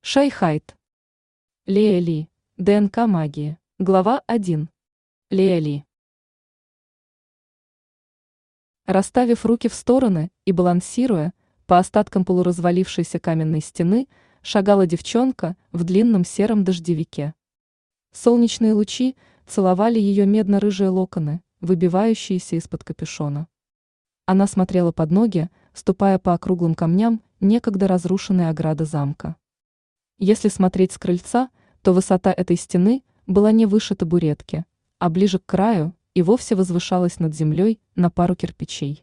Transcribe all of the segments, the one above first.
Шайхайт. Лея Ли. ДНК магии. Глава 1. Лея Ли. Расставив руки в стороны и балансируя, по остаткам полуразвалившейся каменной стены, шагала девчонка в длинном сером дождевике. Солнечные лучи целовали ее медно-рыжие локоны, выбивающиеся из-под капюшона. Она смотрела под ноги, ступая по округлым камням некогда разрушенной ограды замка. Если смотреть с крыльца, то высота этой стены была не выше табуретки, а ближе к краю и вовсе возвышалась над землей на пару кирпичей.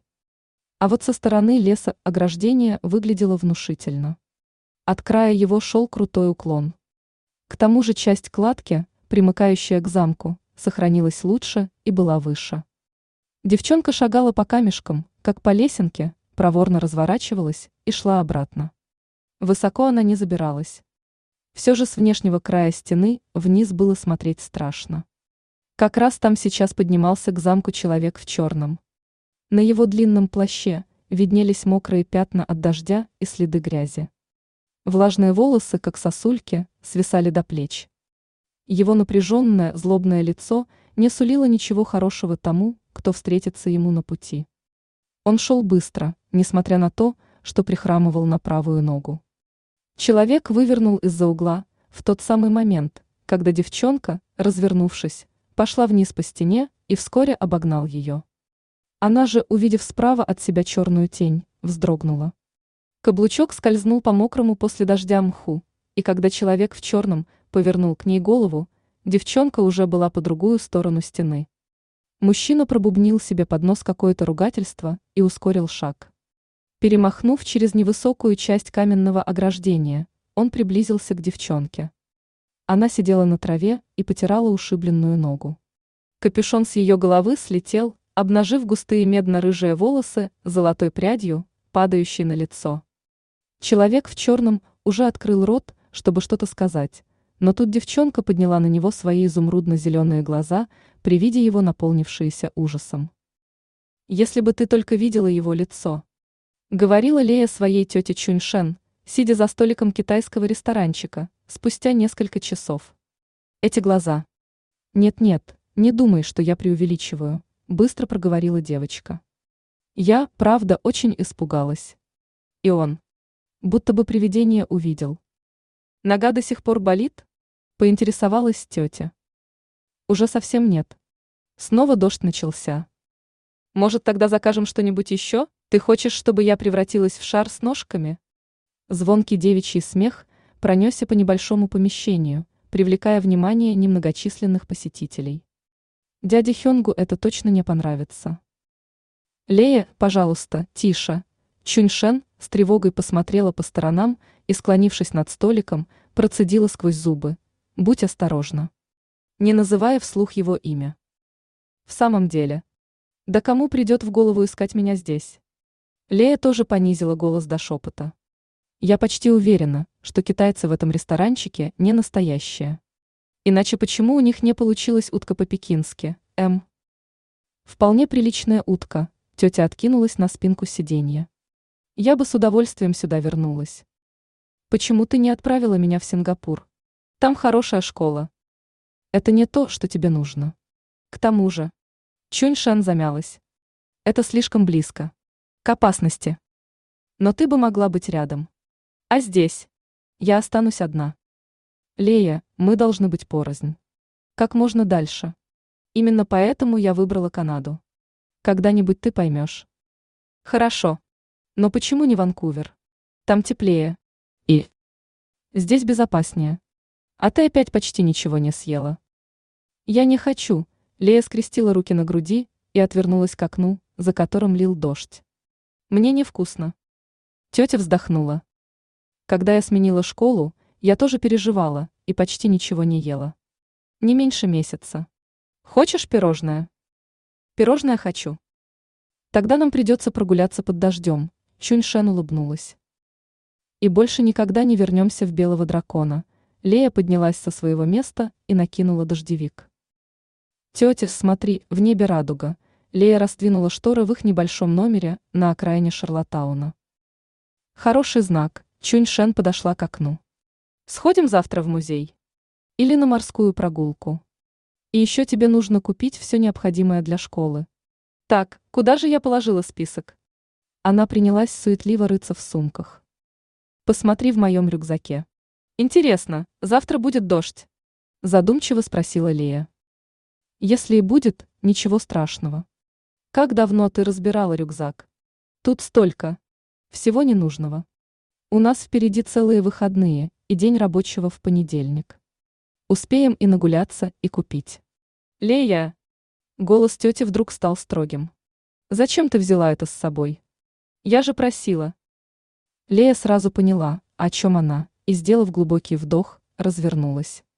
А вот со стороны леса ограждение выглядело внушительно. От края его шел крутой уклон. К тому же часть кладки, примыкающая к замку, сохранилась лучше и была выше. Девчонка шагала по камешкам, как по лесенке, проворно разворачивалась и шла обратно. Высоко она не забиралась. Все же с внешнего края стены вниз было смотреть страшно. Как раз там сейчас поднимался к замку человек в черном. На его длинном плаще виднелись мокрые пятна от дождя и следы грязи. Влажные волосы, как сосульки, свисали до плеч. Его напряженное, злобное лицо не сулило ничего хорошего тому, кто встретится ему на пути. Он шел быстро, несмотря на то, что прихрамывал на правую ногу. Человек вывернул из-за угла в тот самый момент, когда девчонка, развернувшись, пошла вниз по стене и вскоре обогнал ее. Она же, увидев справа от себя черную тень, вздрогнула. Каблучок скользнул по мокрому после дождя мху, и когда человек в черном повернул к ней голову, девчонка уже была по другую сторону стены. Мужчина пробубнил себе под нос какое-то ругательство и ускорил шаг. Перемахнув через невысокую часть каменного ограждения, он приблизился к девчонке. Она сидела на траве и потирала ушибленную ногу. Капюшон с ее головы слетел, обнажив густые медно-рыжие волосы с золотой прядью, падающей на лицо. Человек в черном уже открыл рот, чтобы что-то сказать, но тут девчонка подняла на него свои изумрудно-зеленые глаза, при виде его наполнившиеся ужасом. «Если бы ты только видела его лицо», — говорила Лея своей тете Чуньшен, сидя за столиком китайского ресторанчика, спустя несколько часов. Эти глаза. «Нет-нет, не думай, что я преувеличиваю», — быстро проговорила девочка. «Я, правда, очень испугалась». И он. Будто бы привидение увидел. «Нога до сих пор болит?» — поинтересовалась тетя. «Уже совсем нет. Снова дождь начался. Может, тогда закажем что-нибудь еще? Ты хочешь, чтобы я превратилась в шар с ножками?» Звонкий девичий смех пронесся по небольшому помещению, привлекая внимание немногочисленных посетителей. Дяде Хёнгу это точно не понравится. «Лея, пожалуйста, тише!» Чуньшен с тревогой посмотрела по сторонам и, склонившись над столиком, процедила сквозь зубы: «Будь осторожна», не называя вслух его имя. «В самом деле, да кому придет в голову искать меня здесь?» Лея тоже понизила голос до шепота. «Я почти уверена, что китайцы в этом ресторанчике не настоящие. Иначе почему у них не получилась утка по-пекински, М?» «Вполне приличная утка», тетя откинулась на спинку сиденья. «Я бы с удовольствием сюда вернулась». «Почему ты не отправила меня в Сингапур? Там хорошая школа». «Это не то, что тебе нужно. К тому же...» Чуньшен замялась. «Это слишком близко. К опасности. Но ты бы могла быть рядом. А здесь? Я останусь одна. Лея, мы должны быть порознь. Как можно дальше. Именно поэтому я выбрала Канаду. Когда-нибудь ты поймешь». «Хорошо. Но почему не Ванкувер? Там теплее. И здесь безопаснее. А ты опять почти ничего не съела». «Я не хочу», — Лея скрестила руки на груди и отвернулась к окну, за которым лил дождь. «Мне невкусно». Тетя вздохнула. «Когда я сменила школу, я тоже переживала и почти ничего не ела. Не меньше месяца. Хочешь пирожное?» «Пирожное хочу». «Тогда нам придется прогуляться под дождем», — Чуньшен улыбнулась. «И больше никогда не вернемся в Белого дракона». Лея поднялась со своего места и накинула дождевик. «Тетя, смотри, в небе радуга». Лея раздвинула шторы в их небольшом номере на окраине Шарлоттауна. «Хороший знак», Чуньшен подошла к окну. Сходим завтра в музей. Или на морскую прогулку. И еще тебе нужно купить все необходимое для школы. Так, куда же я положила список? Она принялась суетливо рыться в сумках. Посмотри в моем рюкзаке. Интересно, завтра будет дождь? Задумчиво спросила Лея. Если и будет, ничего страшного. Как давно ты разбирала рюкзак? Тут столько. Всего ненужного. У нас впереди целые выходные и день рабочего в понедельник. Успеем и нагуляться, и купить. Лея! Голос тети вдруг стал строгим. Зачем ты взяла это с собой? Я же просила. Лея сразу поняла, о чем она, и, сделав глубокий вдох, развернулась.